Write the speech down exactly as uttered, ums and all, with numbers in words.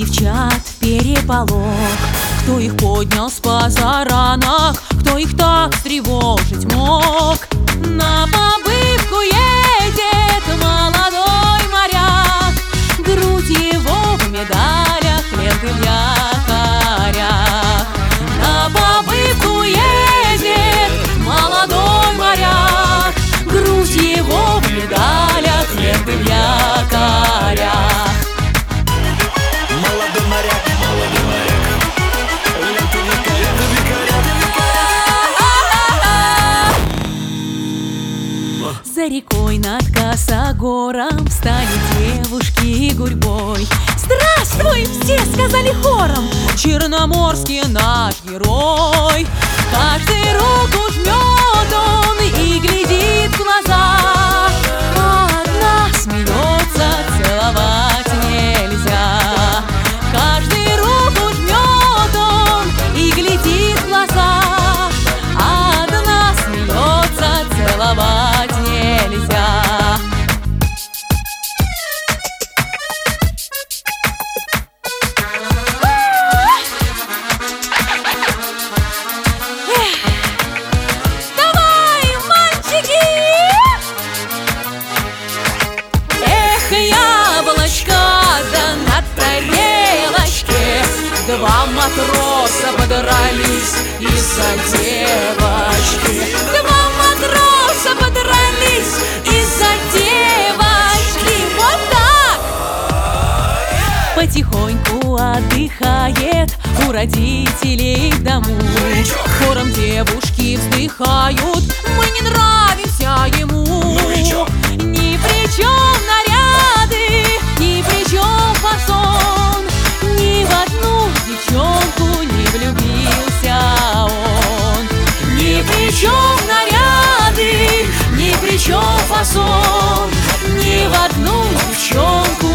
девчат переполох. Кто их поднял с позаранок, кто их так встревожить мог? На побывку едет молодой моряк, грудь его в медалях, ленты в якорях. На побывку едет молодой моряк, грудь его в медалях, ленты в якорях. Молодой моряк, молодой моряк, ленты в якорях, ленты в якорях. За рекой над косогором встали девушки гурьбой. «Здравствуй!» все сказали хором. Черноморский наш герой. Каждый руку жмет он и глядит в глаза, а одна смеется, целовать нельзя. Каждый руку жмет он и глядит в глаза, а одна смеется, целовать нельзя. Два матроса подрались из-за девочки. Два матроса подрались из-за девочки. Вот так! Потихоньку отдыхает у родителей в дому. Хором девушки вздыхают: мы не нравимся ему. Ни при чем наряды, ни при чем фасон, ни в одну девчонку не влюбился он. Ни при чем наряды, ни при чем фасон, ни в одну девчонку